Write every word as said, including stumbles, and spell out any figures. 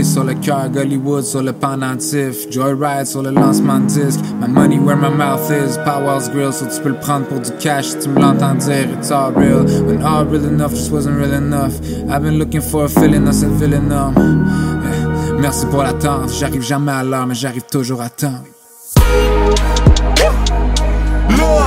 Rollie sur le cœur, Gollywood sur le pendentif, Joyride sur le lancement de disque. My money where my mouth is, Powell's Grill, so tu peux le prendre pour du cash si tu me l'entends dire. It's all real, when all real enough just wasn't real enough. I've been looking for a feeling dans cette ville énorme. Yeah. Merci pour l'attente, j'arrive jamais à l'heure, mais j'arrive toujours à temps. Lord.